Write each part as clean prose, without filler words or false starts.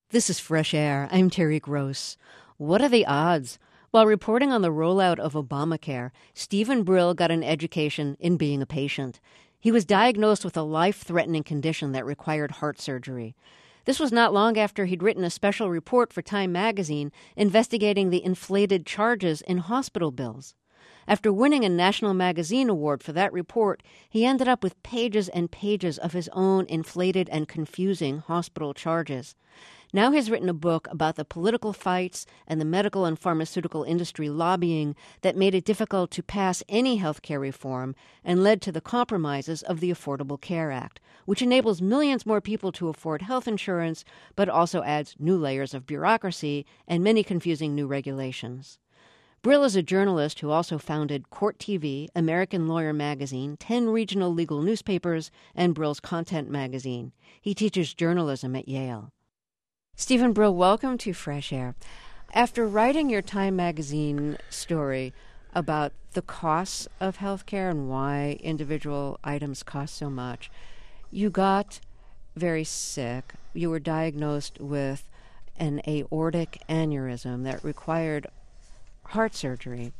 This is Fresh Air. I'm Terry Gross. What are the odds? While reporting on the rollout of Obamacare, Stephen Brill got an education in being a patient. He was diagnosed with a life-threatening condition that required heart surgery. This was not long after he'd written a special report for Time magazine investigating the inflated charges in hospital bills. After winning a National Magazine Award for that report, he ended up with pages and pages of his own inflated and confusing hospital charges. Now he's written a book about the political fights and the medical and pharmaceutical industry lobbying that made it difficult to pass any health care reform and led to the compromises of the Affordable Care Act, which enables millions more people to afford health insurance, but also adds new layers of bureaucracy and many confusing new regulations. Brill is a journalist who also founded Court TV, American Lawyer Magazine, 10 regional legal newspapers, and Brill's Content Magazine. He teaches journalism at Yale. Stephen Brill, welcome to Fresh Air. After writing your Time magazine story about the costs of healthcare and why individual items cost so much, you got very sick. You were diagnosed with an aortic aneurysm that required heart surgery.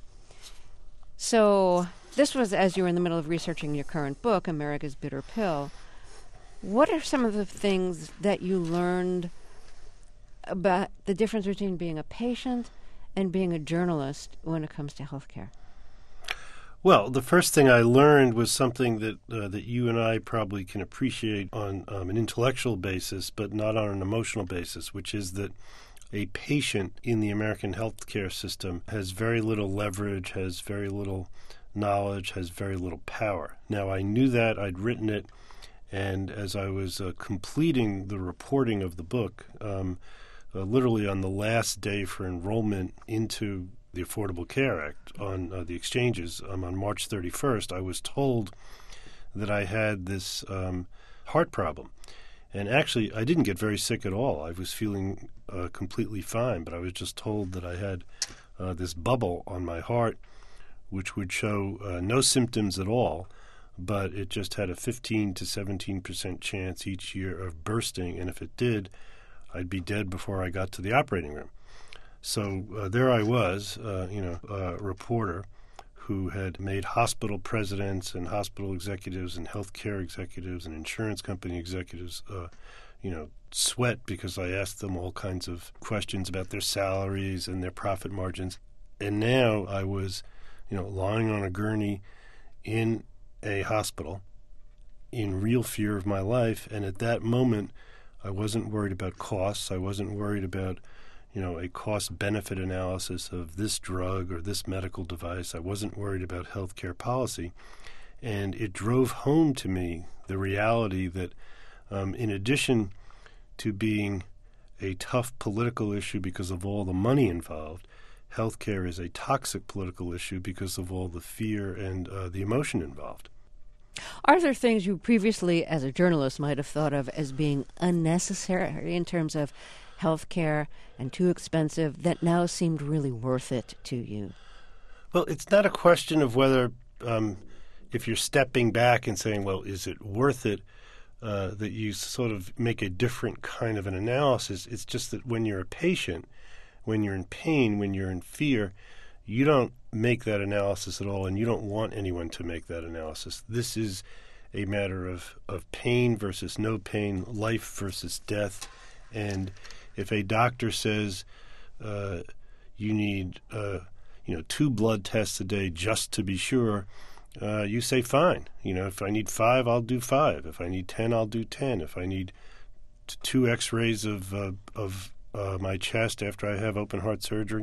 So this was as you were in the middle of researching your current book, America's Bitter Pill. What are some of the things that you learned about the difference between being a patient and being a journalist when it comes to healthcare? Well, the first thing I learned was something that you and I probably can appreciate on an intellectual basis, but not on an emotional basis, which is that a patient in the American healthcare system has very little leverage, has very little knowledge, has very little power. Now, I knew that. I'd written it, and as I was completing the reporting of the book, literally on the last day for enrollment into the Affordable Care Act on the exchanges on March 31st, I was told that I had this heart problem. And actually, I didn't get very sick at all. I was feeling completely fine, but I was just told that I had this bubble on my heart, which would show no symptoms at all, but it just had a 15 to 17% chance each year of bursting, and if it did, I'd be dead before I got to the operating room. So there I was, a reporter who had made hospital presidents and hospital executives and healthcare executives and insurance company executives, sweat because I asked them all kinds of questions about their salaries and their profit margins. And now I was, lying on a gurney in a hospital in real fear of my life. And at that moment, I wasn't worried about costs. I wasn't worried about a cost-benefit analysis of this drug or this medical device. I wasn't worried about healthcare policy. And it drove home to me the reality that in addition to being a tough political issue because of all the money involved, healthcare is a toxic political issue because of all the fear and the emotion involved. Are there things you previously, as a journalist, might have thought of as being unnecessary in terms of healthcare and too expensive that now seemed really worth it to you? Well, it's not a question of whether, if you're stepping back and saying, well, is it worth it, that you sort of make a different kind of an analysis. It's just that when you're a patient, when you're in pain, when you're in fear, you don't make that analysis at all, and you don't want anyone to make that analysis. This is a matter of pain versus no pain, life versus death. And if a doctor says you need 2 blood tests a day just to be sure, you say fine. If I need 5, I'll do 5. If I need 10, I'll do 10. If I need 2 X-rays of my chest after I have open heart surgery,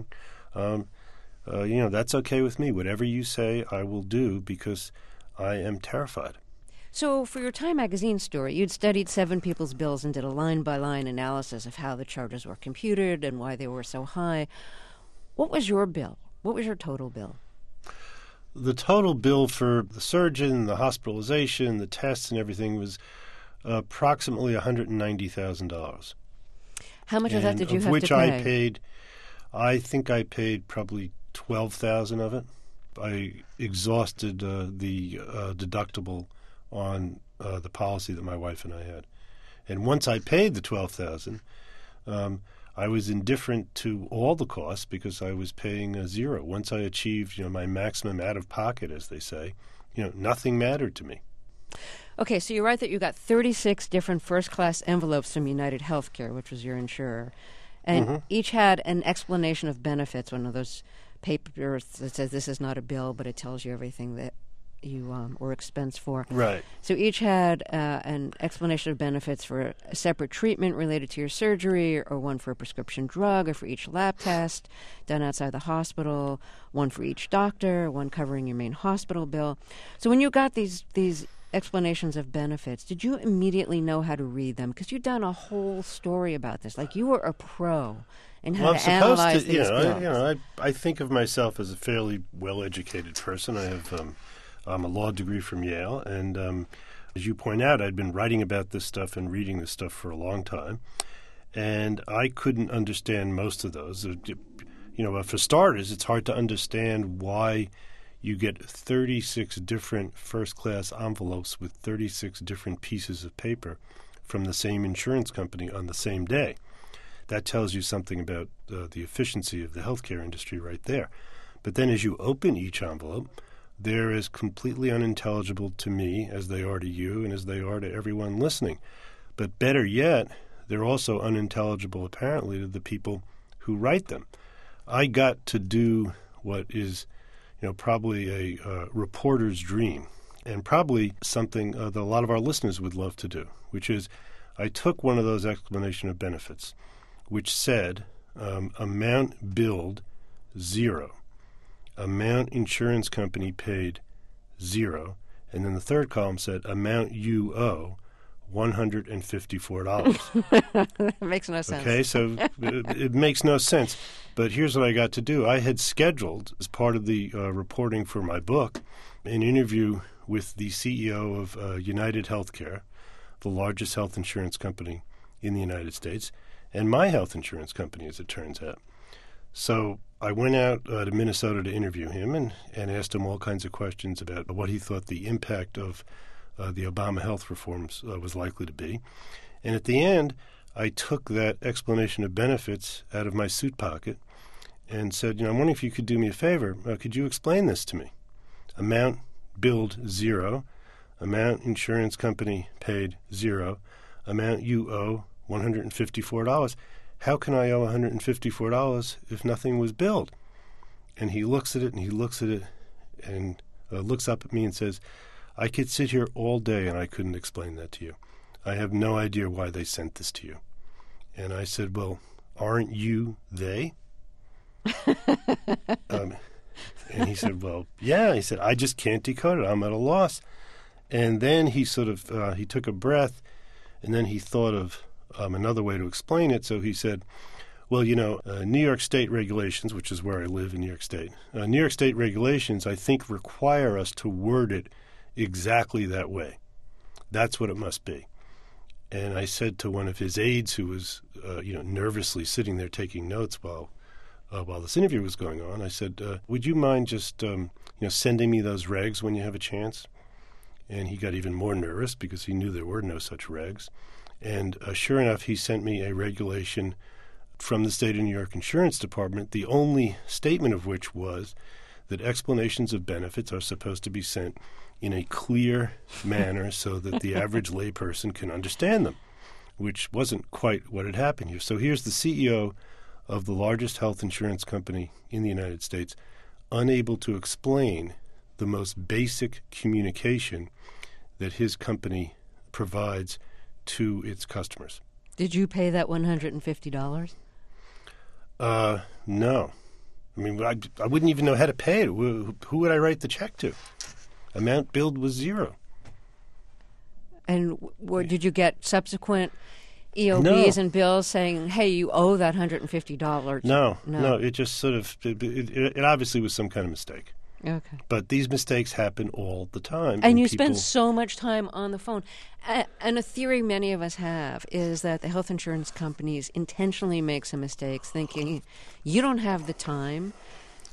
that's okay with me. Whatever you say, I will do because I am terrified. So for your Time magazine story, you'd studied 7 people's bills and did a line-by-line analysis of how the charges were computed and why they were so high. What was your bill? What was your total bill? The total bill for the surgeon, the hospitalization, the tests and everything was approximately $190,000. How much of that did you have to pay? Of which I think I paid probably $12,000 of it. I exhausted the deductible on the policy that my wife and I had. And once I paid the $12,000, I was indifferent to all the costs because I was paying zero. Once I achieved, my maximum out of pocket, as they say, nothing mattered to me. Okay, so you write that you got 36 different first-class envelopes from United Healthcare, which was your insurer, and each had an explanation of benefits, one of those papers that says this is not a bill, but it tells you everything that you or expense for. Right. So each had an explanation of benefits for a separate treatment related to your surgery, or one for a prescription drug, or for each lab test done outside the hospital, one for each doctor, one covering your main hospital bill. So when you got these explanations of benefits, did you immediately know how to read them? Because you'd done a whole story about this. Like, you were a pro in how to analyze these bills. I think of myself as a fairly well-educated person. I have a law degree from Yale, and as you point out, I'd been writing about this stuff and reading this stuff for a long time, and I couldn't understand most of those. For starters, it's hard to understand why you get 36 different first-class envelopes with 36 different pieces of paper from the same insurance company on the same day. That tells you something about the efficiency of the healthcare industry right there. But then as you open each envelope, they're as completely unintelligible to me as they are to you and as they are to everyone listening. But better yet, they're also unintelligible, apparently, to the people who write them. I got to do what is, probably a reporter's dream, and probably something that a lot of our listeners would love to do, which is I took one of those explanation of benefits, which said amount billed, zero. Amount insurance company paid, zero. And then the third column said amount you owe, $154. That makes no sense. Okay, so it makes no sense. But here's what I got to do. I had scheduled, as part of the reporting for my book, an interview with the CEO of United Healthcare, the largest health insurance company in the United States, and my health insurance company, as it turns out. So I went out to Minnesota to interview him and asked him all kinds of questions about what he thought the impact of the Obama health reforms was likely to be. And at the end, I took that explanation of benefits out of my suit pocket and said, I'm wondering if you could do me a favor. Could you explain this to me? Amount billed, zero. Amount insurance company paid, zero. Amount you owe, $154. How can I owe $154 if nothing was billed? And he looks at it and looks up at me and says, I could sit here all day and I couldn't explain that to you. I have no idea why they sent this to you. And I said, well, aren't you they? And he said, well, yeah. He said, I just can't decode it. I'm at a loss. And then he sort of, he took a breath, and then he thought of another way to explain it. So he said, well, New York State regulations, which is where I live in New York State, New York State regulations, I think, require us to word it exactly that way. That's what it must be. And I said to one of his aides, who was, nervously sitting there taking notes while this interview was going on, I said, would you mind just, sending me those regs when you have a chance? And he got even more nervous because he knew there were no such regs. And sure enough, he sent me a regulation from the State of New York Insurance Department, the only statement of which was that explanations of benefits are supposed to be sent in a clear manner so that the average layperson can understand them, which wasn't quite what had happened here. So here's the CEO of the largest health insurance company in the United States, unable to explain the most basic communication that his company provides to its customers. Did you pay that $150? No. I mean, I wouldn't even know how to pay it. Who would I write the check to? Amount billed was zero. And did you get subsequent EOBs and bills saying, hey, you owe that $150? No. It just sort of, it obviously was some kind of mistake. Okay. But these mistakes happen all the time. And you spend so much time on the phone. And a theory many of us have is that the health insurance companies intentionally make some mistakes thinking you don't have the time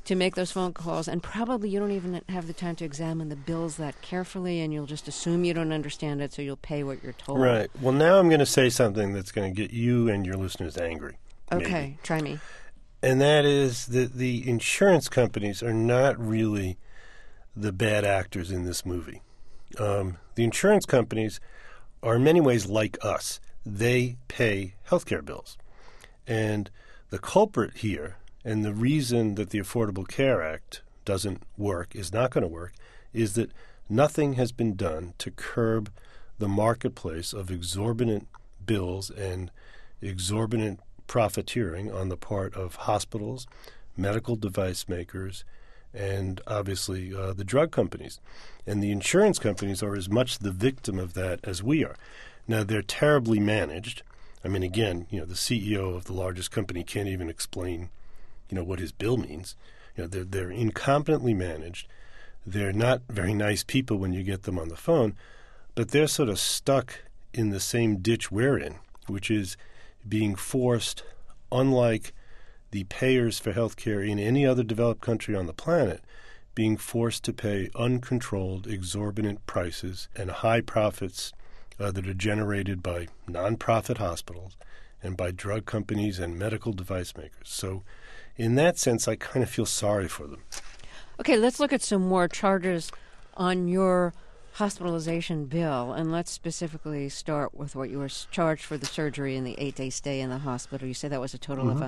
to make those phone calls, and probably you don't even have the time to examine the bills that carefully, and you'll just assume you don't understand it, so you'll pay what you're told. Right. Well, now I'm going to say something that's going to get you and your listeners angry. Okay, maybe. try me. And that is that the insurance companies are not really the bad actors in this movie. The insurance companies are in many ways like us. They pay healthcare bills. And the culprit here, and the reason that the Affordable Care Act doesn't work, is not going to work, is that nothing has been done to curb the marketplace of exorbitant bills and exorbitant profiteering on the part of hospitals, medical device makers, and obviously the drug companies. And the insurance companies are as much the victim of that as we are. Now, they're terribly managed. I mean, again, the CEO of the largest company can't even explain, what his bill means. They're incompetently managed. They're not very nice people when you get them on the phone, but they're sort of stuck in the same ditch we're in, which is being forced, unlike the payers for health care in any other developed country on the planet, being forced to pay uncontrolled, exorbitant prices and high profits that are generated by nonprofit hospitals and by drug companies and medical device makers. So in that sense, I kind of feel sorry for them. Okay, let's look at some more charges on your hospitalization bill, and let's specifically start with what you were charged for the surgery and the 8-day stay in the hospital. You said that was a total of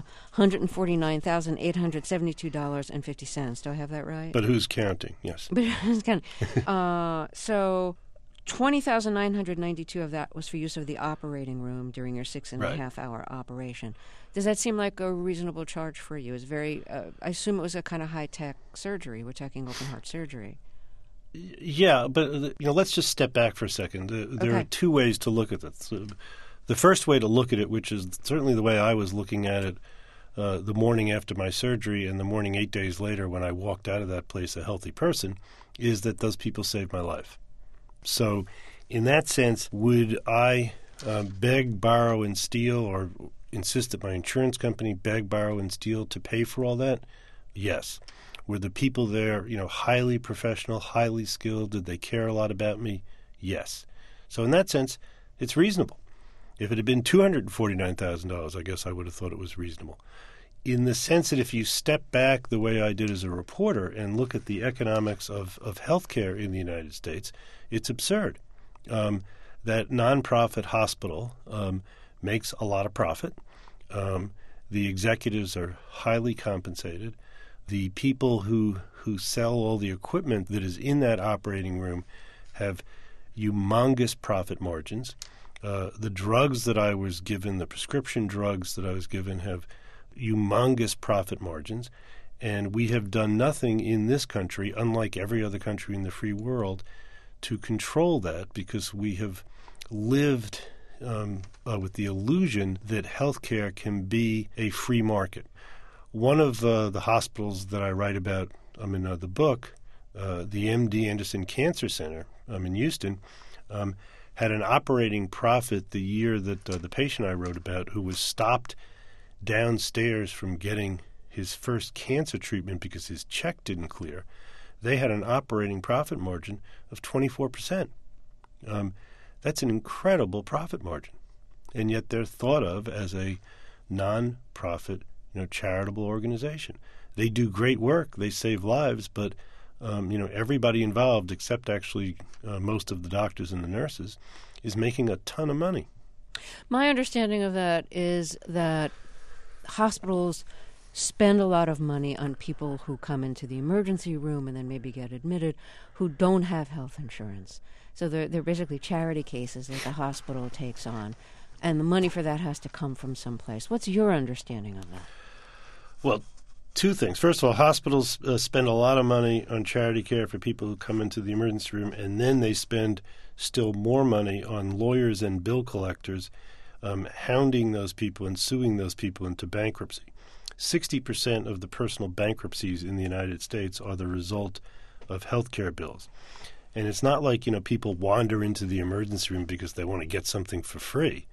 $149,872.50. Do I have that right? But who's counting? Yes. But who's counting? So $20,992 of that was for use of the operating room during your 6.5-hour operation. Does that seem like a reasonable charge for you? It's very. I assume it was a kind of high-tech surgery. We're talking open heart surgery. Yeah, but let's just step back for a second. There are two ways to look at this. The first way to look at it, which is certainly the way I was looking at it the morning after my surgery and the morning 8 days later when I walked out of that place a healthy person, is that those people saved my life. So in that sense, would I beg, borrow, and steal, or insist that my insurance company beg, borrow, and steal to pay for all that? Yes. Were the people there, highly professional, highly skilled? Did they care a lot about me? Yes. So in that sense, it's reasonable. If it had been $249,000, I guess I would have thought it was reasonable. In the sense that if you step back the way I did as a reporter and look at the economics of healthcare in the United States, it's absurd. That nonprofit hospital makes a lot of profit. The executives are highly compensated. The people who sell all the equipment that is in that operating room have humongous profit margins. The drugs that I was given, the prescription drugs that I was given, have humongous profit margins. And we have done nothing in this country, unlike every other country in the free world, to control that, because we have lived with the illusion that healthcare can be a free market. One of the hospitals that I write about in the book, the MD Anderson Cancer Center in Houston, had an operating profit the year that the patient I wrote about, who was stopped downstairs from getting his first cancer treatment because his check didn't clear, they had an operating profit margin of 24%. That's an incredible profit margin. And yet they're thought of as a non-profit, charitable organization. They do great work. They save lives, but everybody involved, except actually most of the doctors and the nurses, is making a ton of money. My understanding of that is that hospitals spend a lot of money on people who come into the emergency room and then maybe get admitted who don't have health insurance. So they're basically charity cases that the hospital takes on, and the money for that has to come from someplace. What's your understanding of that? Well, two things. First of all, hospitals spend a lot of money on charity care for people who come into the emergency room, and then they spend still more money on lawyers and bill collectors hounding those people and suing those people into bankruptcy. 60% of the personal bankruptcies in the United States are the result of health care bills. And it's not like, people wander into the emergency room because they want to get something for free.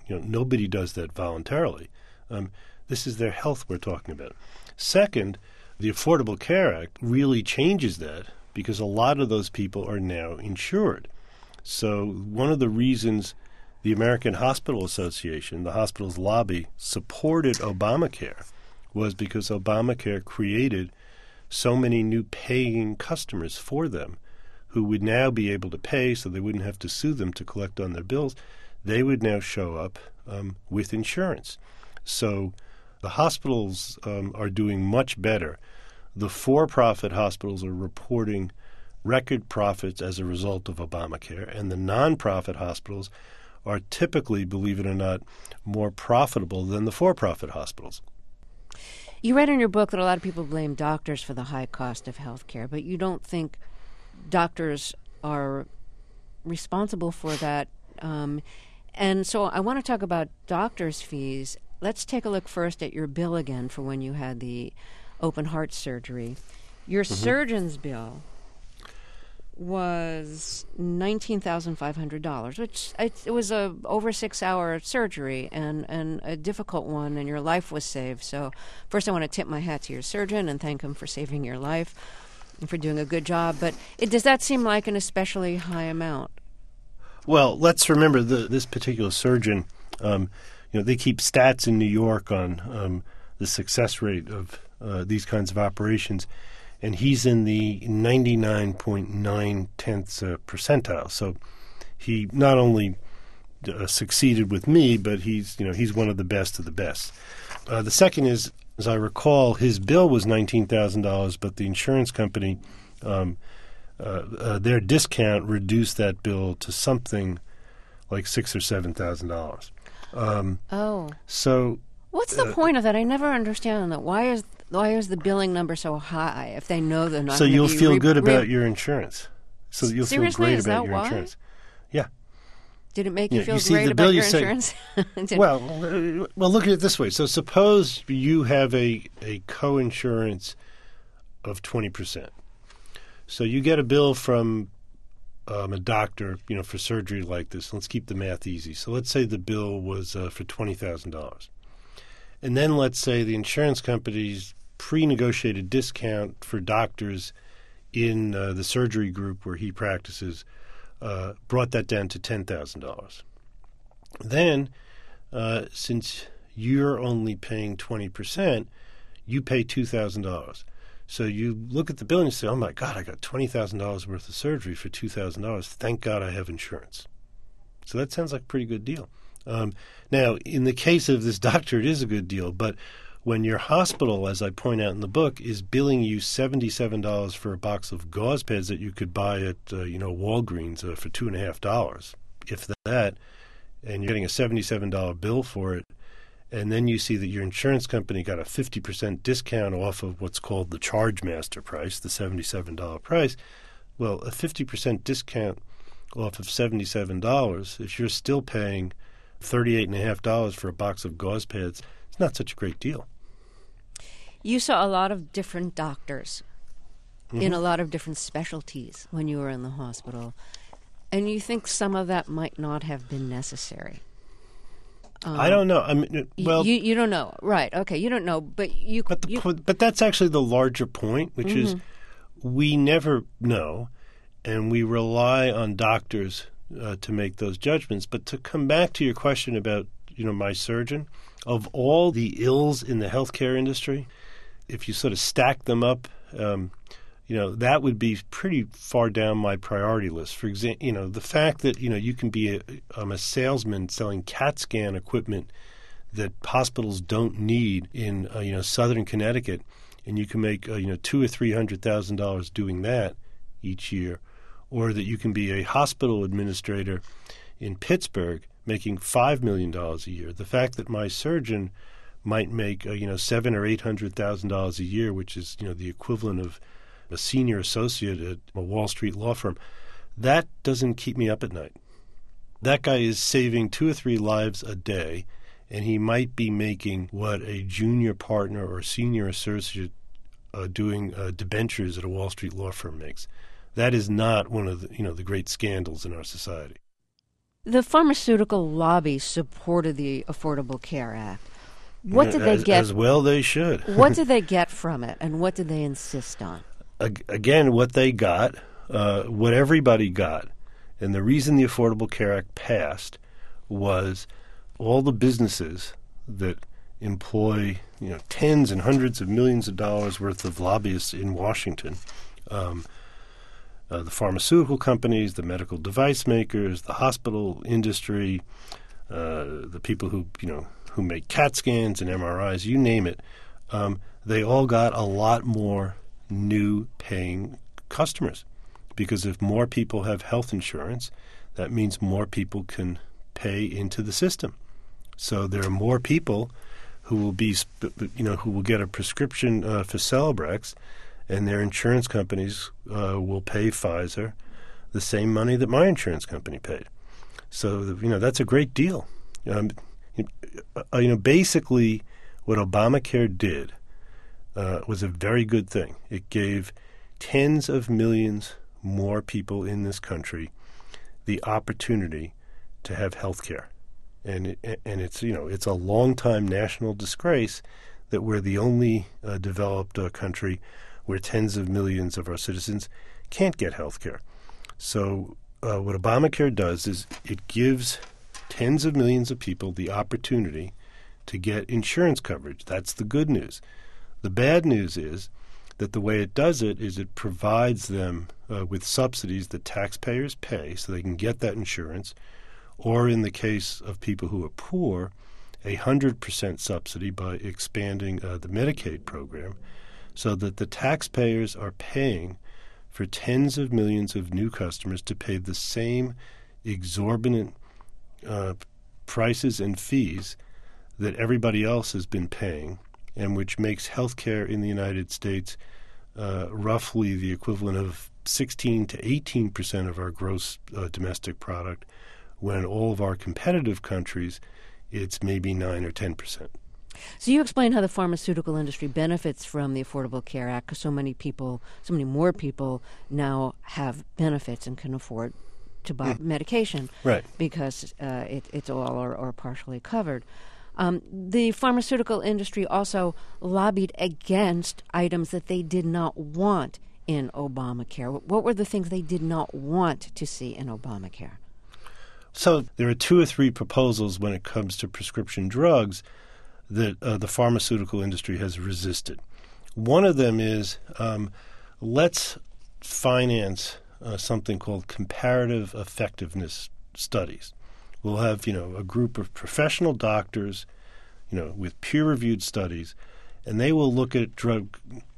Nobody does that voluntarily. This is their health we're talking about. Second, The Affordable Care Act really changes that because a lot of those people are now insured. So one of the reasons the American Hospital Association, the hospitals lobby, supported Obamacare was because Obamacare created so many new paying customers for them who would now be able to pay so they wouldn't have to sue them to collect on their bills. They would now show up with insurance. So the hospitals are doing much better. The for-profit hospitals are reporting record profits as a result of Obamacare, and the non-profit hospitals are typically, believe it or not, more profitable than the for-profit hospitals. You read in your book that a lot of people blame doctors for the high cost of health care, but you don't think doctors are responsible for that. And so I want to talk about doctors' fees. Let's take a look first at your bill again for when you had the open heart surgery. Your surgeon's bill was $19,500, which it was a over 6-hour surgery and a difficult one, and your life was saved. So first I want to tip my hat to your surgeon and thank him for saving your life and for doing a good job. But does that seem like an especially high amount? Well, let's remember this particular surgeon, they keep stats in New York on the success rate of these kinds of operations, and he's in the 99.9 percentile. So he not only succeeded with me, but he's one of the best of the best. The second is, as I recall, his bill was $19,000, but the insurance company, their discount reduced that bill to something like $6,000 or $7,000. So what's the point of that? I never understand that. Why is the billing number so high if they know they're not? So you'll feel good about your insurance. So you'll feel great about your insurance. Yeah. Did it make you feel great about your insurance? Well, look at it this way. So suppose you have a co-insurance of 20%. So you get a bill from a doctor, for surgery like this. Let's keep the math easy. So let's say the bill was for $20,000. And then let's say the insurance company's pre-negotiated discount for doctors in the surgery group where he practices brought that down to $10,000. Then, since you're only paying 20%, you pay $2,000. So you look at the bill and you say, oh, my God, I got $20,000 worth of surgery for $2,000. Thank God I have insurance. So that sounds like a pretty good deal. Now, in the case of this doctor, it is a good deal. But when your hospital, as I point out in the book, is billing you $77 for a box of gauze pads that you could buy at Walgreens for $2.50, if that, and you're getting a $77 bill for it, and then you see that your insurance company got a 50% discount off of what's called the charge master price, the $77 price. Well, a 50% discount off of $77, if you're still paying $38.50 for a box of gauze pads, it's not such a great deal. You saw a lot of different doctors in a lot of different specialties when you were in the hospital, and you think some of that might not have been necessary. I don't know. I mean, well, you don't know, right? Okay, you don't know, but but that's actually the larger point, which is we never know, and we rely on doctors to make those judgments. But to come back to your question about my surgeon, of all the ills in the healthcare industry, if you sort of stack them up, that would be pretty far down my priority list. For example, the fact that you can be a salesman selling CAT scan equipment that hospitals don't need in southern Connecticut, and you can make $200,000 or $300,000 doing that each year, or that you can be a hospital administrator in Pittsburgh making $5 million a year. The fact that my surgeon might make $700,000 or $800,000 a year, which is the equivalent of a senior associate at a Wall Street law firm, that doesn't keep me up at night. That guy is saving 2 or 3 lives a day, and he might be making what a junior partner or senior associate doing debentures at a Wall Street law firm makes. That is not one of the great scandals in our society. The pharmaceutical lobby supported the Affordable Care Act. What did they get? As well they should. What did they get from it, and what did they insist on? Again, what they got, what everybody got, and the reason the Affordable Care Act passed was all the businesses that employ tens and hundreds of millions of dollars worth of lobbyists in Washington, the pharmaceutical companies, the medical device makers, the hospital industry, the people who make CAT scans and MRIs, you name it, they all got a lot more new paying customers. Because if more people have health insurance, that means more people can pay into the system. So there are more people who will who will get a prescription for Celebrex, and their insurance companies will pay Pfizer the same money that my insurance company paid. So that's a great deal. Basically, what Obamacare did was a very good thing. It gave tens of millions more people in this country the opportunity to have health care. And it's a long-time national disgrace that we're the only developed country where tens of millions of our citizens can't get health care. So what Obamacare does is it gives tens of millions of people the opportunity to get insurance coverage. That's the good news. The bad news is that the way it does it is it provides them with subsidies that taxpayers pay so they can get that insurance, or in the case of people who are poor, 100% subsidy by expanding the Medicaid program, so that the taxpayers are paying for tens of millions of new customers to pay the same exorbitant prices and fees that everybody else has been paying, and which makes health care in the United States roughly the equivalent of 16 to 18% of our gross domestic product, when all of our competitive countries, it's maybe 9 or 10%. So you explain how the pharmaceutical industry benefits from the Affordable Care Act because so many more people now have benefits and can afford to buy medication, right? Because it's all or partially covered. The pharmaceutical industry also lobbied against items that they did not want in Obamacare. What were the things they did not want to see in Obamacare? So there are 2 or 3 proposals when it comes to prescription drugs that the pharmaceutical industry has resisted. One of them is let's finance something called comparative effectiveness studies. We'll have a group of professional doctors, with peer-reviewed studies, and they will look at drug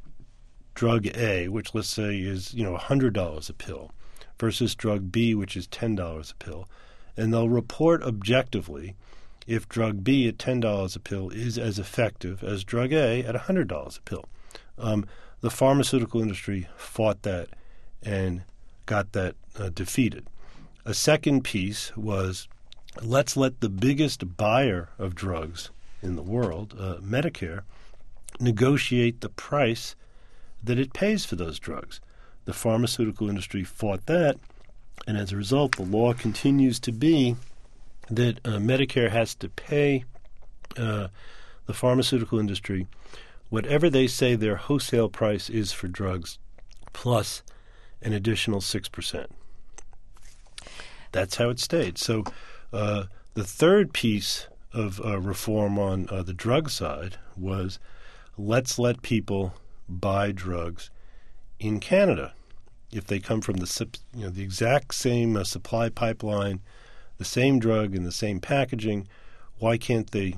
A, which let's say is $100 a pill, versus drug B, which is $10 a pill, and they'll report objectively if drug B at $10 a pill is as effective as drug A at $100 a pill. The pharmaceutical industry fought that and got that defeated. A second piece was, let's let the biggest buyer of drugs in the world, Medicare, negotiate the price that it pays for those drugs. The pharmaceutical industry fought that, and as a result, the law continues to be that Medicare has to pay the pharmaceutical industry whatever they say their wholesale price is for drugs, plus an additional 6%. That's how it stayed. So the third piece of reform on the drug side was, let's let people buy drugs in Canada. If they come from the exact same supply pipeline, the same drug in the same packaging, why can't they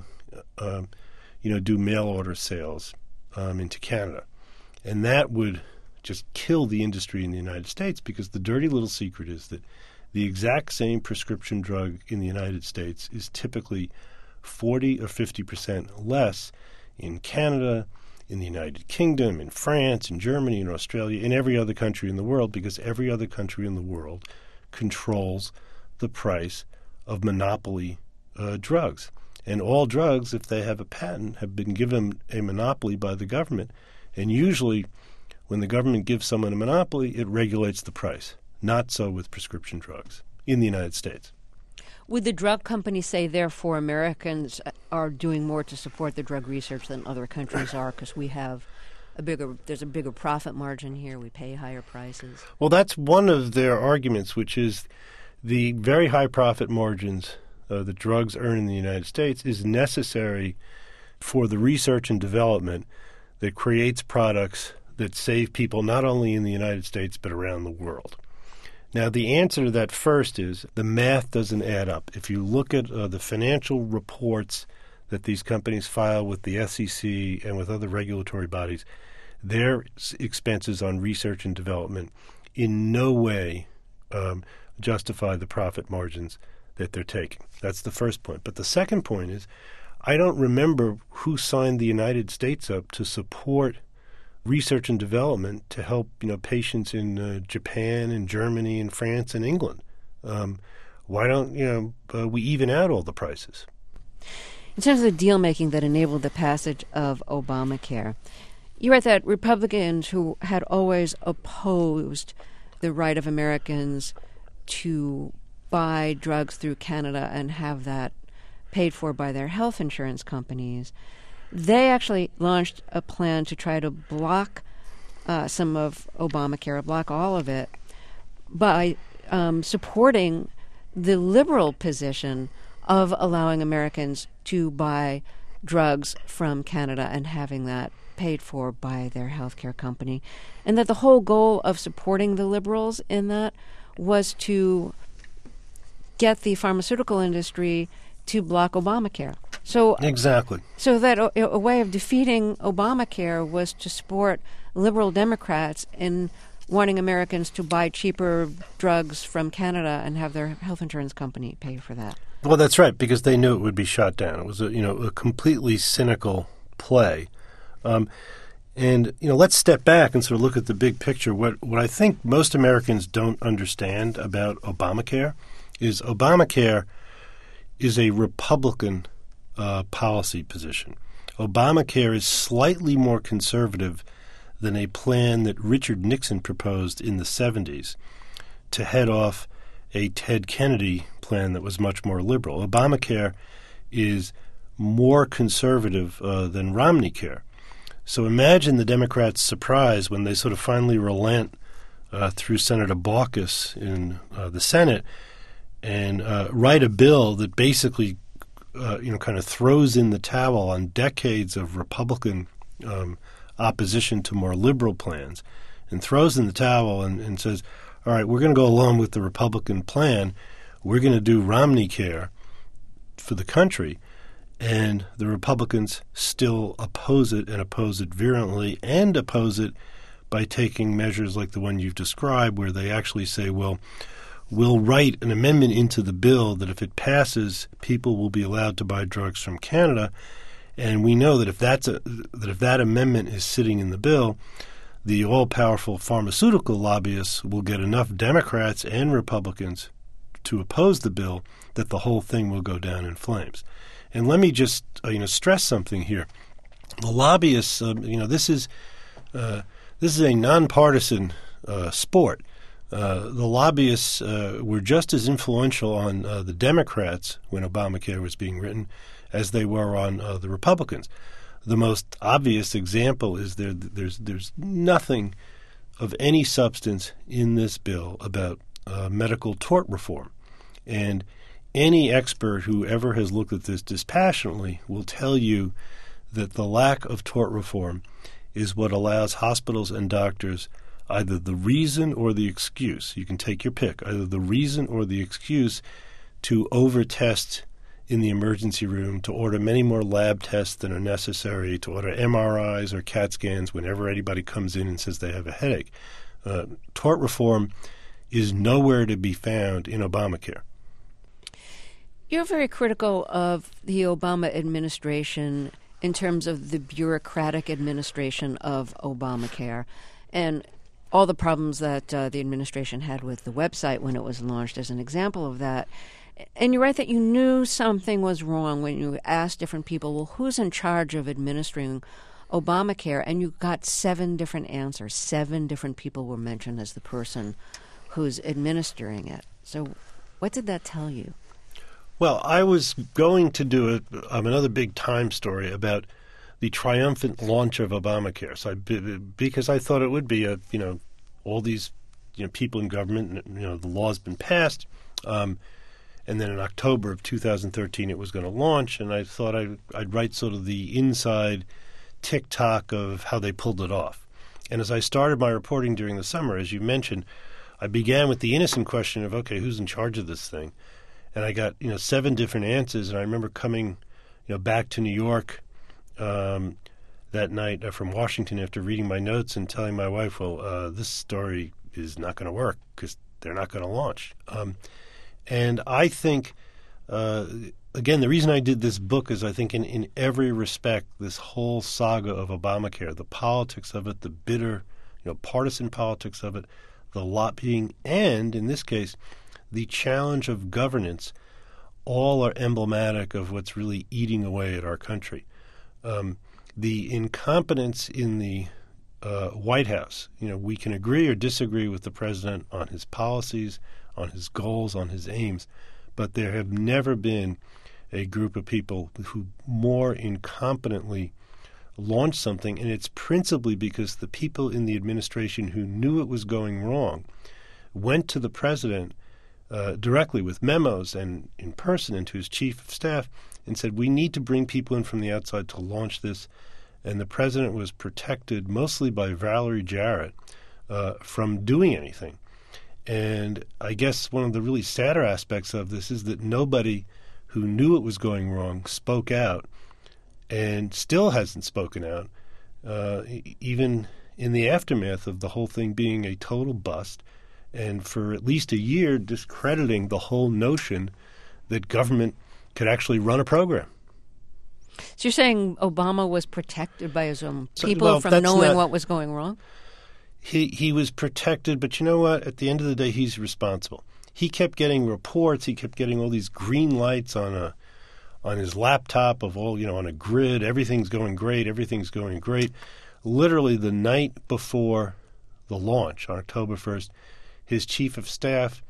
do mail order sales into Canada? And that would just kill the industry in the United States, because the dirty little secret is that the exact same prescription drug in the United States is typically 40 or 50% less in Canada, in the United Kingdom, in France, in Germany, in Australia, in every other country in the world, because every other country in the world controls the price of monopoly drugs. And all drugs, if they have a patent, have been given a monopoly by the government. And usually when the government gives someone a monopoly, it regulates the price. Not so with prescription drugs in the United States. Would the drug companies say, therefore, Americans are doing more to support the drug research than other countries are because there's a bigger profit margin here, we pay higher prices? Well, that's one of their arguments, which is the very high profit margins that drugs earn in the United States is necessary for the research and development that creates products that save people not only in the United States but around the world. Now, the answer to that first is the math doesn't add up. If you look at the financial reports that these companies file with the SEC and with other regulatory bodies, their expenses on research and development in no way justify the profit margins that they're taking. That's the first point. But the second point is I don't remember who signed the United States up to support research and development to help patients in Japan and Germany and France and England. Why don't we even out all the prices? In terms of the deal making that enabled the passage of Obamacare, you write that Republicans who had always opposed the right of Americans to buy drugs through Canada and have that paid for by their health insurance companies, they actually launched a plan to try to block some of Obamacare, block all of it, by supporting the liberal position of allowing Americans to buy drugs from Canada and having that paid for by their healthcare company. And that the whole goal of supporting the liberals in that was to get the pharmaceutical industry to block Obamacare. So exactly. So that a way of defeating Obamacare was to support liberal Democrats in wanting Americans to buy cheaper drugs from Canada and have their health insurance company pay for that. Well, that's right, because they knew it would be shot down. It was a completely cynical play. And let's step back and sort of look at the big picture. What I think most Americans don't understand about Obamacare is Obamacare is a Republican policy position. Obamacare is slightly more conservative than a plan that Richard Nixon proposed in the 70s to head off a Ted Kennedy plan that was much more liberal. Obamacare is more conservative than Romneycare. So imagine the Democrats' surprise when they sort of finally relent through Senator Baucus in the Senate and write a bill that basically kind of throws in the towel on decades of Republican opposition to more liberal plans and throws in the towel and says, all right, we're going to go along with the Republican plan. We're going to do Romneycare for the country. And the Republicans still oppose it and oppose it virulently and oppose it by taking measures like the one you've described where they actually say, well, we'll write an amendment into the bill that if it passes, people will be allowed to buy drugs from Canada. And we know that if that amendment is sitting in the bill, the all-powerful pharmaceutical lobbyists will get enough Democrats and Republicans to oppose the bill that the whole thing will go down in flames. And let me just stress something here. The lobbyists, this is a nonpartisan sport. The lobbyists were just as influential on the Democrats when Obamacare was being written as they were on the Republicans. The most obvious example is there's nothing of any substance in this bill about medical tort reform. And any expert who ever has looked at this dispassionately will tell you that the lack of tort reform is what allows hospitals and doctors either the reason or the excuse. You can take your pick, either the reason or the excuse to over-test in the emergency room, to order many more lab tests than are necessary, to order MRIs or CAT scans whenever anybody comes in and says they have a headache. Tort reform is nowhere to be found in Obamacare. You're very critical of the Obama administration in terms of the bureaucratic administration of Obamacare and all the problems that the administration had with the website when it was launched as an example of that. And you write that you knew something was wrong when you asked different people, well, who's in charge of administering Obamacare? And you got 7 different answers. 7 different people were mentioned as the person who's administering it. So what did that tell you? Well, I was going to do another big time story about the triumphant launch of Obamacare. So because I thought it would be all these people in government, the law's been passed, and then in October of 2013 it was going to launch, and I thought I'd write sort of the inside tick-tock of how they pulled it off. And as I started my reporting during the summer, as you mentioned, I began with the innocent question of, okay, who's in charge of this thing? And I got 7 different answers, and I remember coming back to New York that night from Washington after reading my notes and telling my wife, well, this story is not going to work because they're not going to launch. And I think, again, the reason I did this book is I think in every respect, this whole saga of Obamacare, the politics of it, the bitter, partisan politics of it, the lobbying, and in this case, the challenge of governance, all are emblematic of what's really eating away at our country. The incompetence in the White House, we can agree or disagree with the president on his policies, on his goals, on his aims, but there have never been a group of people who more incompetently launched something, and it's principally because the people in the administration who knew it was going wrong went to the president directly with memos and in person and to his chief of staff and said, we need to bring people in from the outside to launch this. And the president was protected mostly by Valerie Jarrett from doing anything. And I guess one of the really sadder aspects of this is that nobody who knew it was going wrong spoke out and still hasn't spoken out, even in the aftermath of the whole thing being a total bust, and for at least a year discrediting the whole notion that government could actually run a program. So you're saying Obama was protected by his own people from knowing what was going wrong? He was protected, but you know what? At the end of the day, he's responsible. He kept getting reports. He kept getting all these green lights on his laptop of all, on a grid. Everything's going great. Everything's going great. Literally the night before the launch, on October 1st, his chief of staff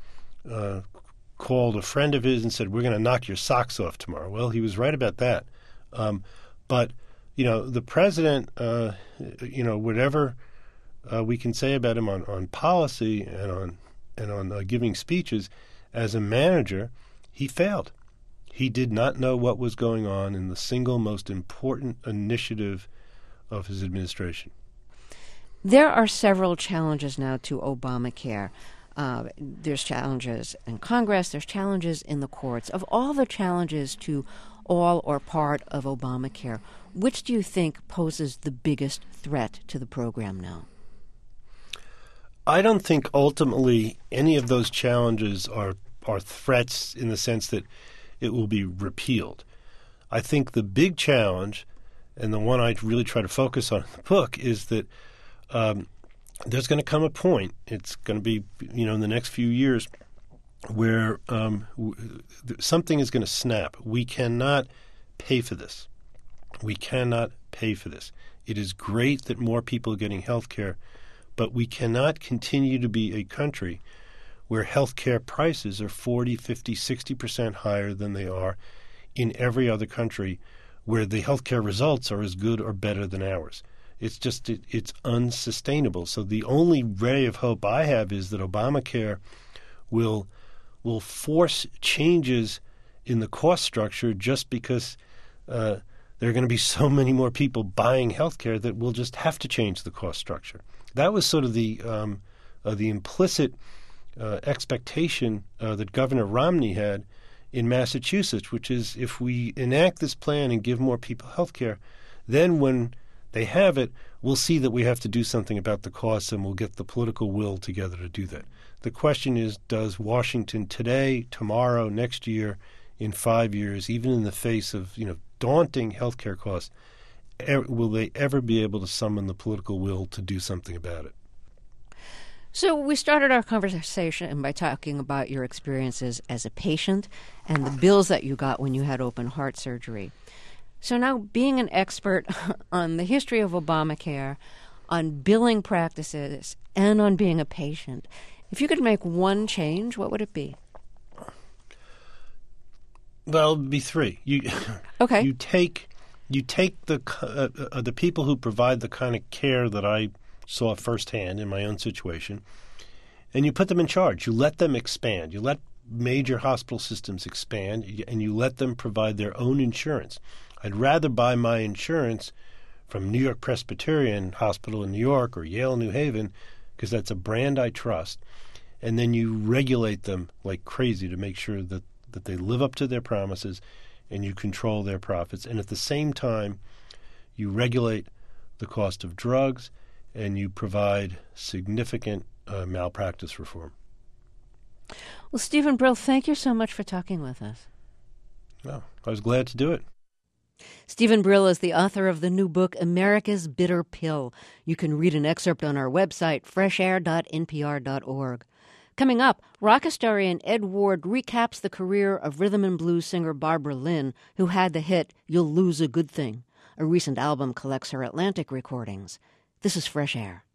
called a friend of his and said, we're going to knock your socks off tomorrow. Well, he was right about that. But, the president, whatever we can say about him on policy and on giving speeches, as a manager, he failed. He did not know what was going on in the single most important initiative of his administration. There are several challenges now to Obamacare. There's challenges in Congress. There's challenges in the courts. Of all the challenges to all or part of Obamacare, which do you think poses the biggest threat to the program now? I don't think ultimately any of those challenges are threats in the sense that it will be repealed. I think the big challenge, and the one I really try to focus on in the book, is that there's going to come a point, it's going to be, in the next few years, where something is going to snap. We cannot pay for this. We cannot pay for this. It is great that more people are getting health care, but we cannot continue to be a country where health care prices are 40, 50, 60% higher than they are in every other country where the health care results are as good or better than ours. It's just, it's unsustainable. So the only ray of hope I have is that Obamacare will force changes in the cost structure just because there are going to be so many more people buying health care that we'll just have to change the cost structure. That was sort of the implicit expectation that Governor Romney had in Massachusetts, which is if we enact this plan and give more people health care, then when they have it, we'll see that we have to do something about the costs and we'll get the political will together to do that. The question is, does Washington today, tomorrow, next year, in 5 years, even in the face of daunting health care costs, will they ever be able to summon the political will to do something about it? So we started our conversation by talking about your experiences as a patient and the bills that you got when you had open heart surgery. So now, being an expert on the history of Obamacare, on billing practices, and on being a patient, if you could make one change, what would it be? Well, it'd be three. Okay. You take the people who provide the kind of care that I saw firsthand in my own situation, and you put them in charge. You let them expand. You let major hospital systems expand, and you let them provide their own insurance. I'd rather buy my insurance from New York Presbyterian Hospital in New York or Yale New Haven, because that's a brand I trust, and then you regulate them like crazy to make sure that they live up to their promises and you control their profits. And at the same time, you regulate the cost of drugs and you provide significant malpractice reform. Well, Steven Brill, thank you so much for talking with us. Well, I was glad to do it. Steven Brill is the author of the new book, America's Bitter Pill. You can read an excerpt on our website, freshair.npr.org. Coming up, rock historian Ed Ward recaps the career of rhythm and blues singer Barbara Lynn, who had the hit You'll Lose a Good Thing. A recent album collects her Atlantic recordings. This is Fresh Air.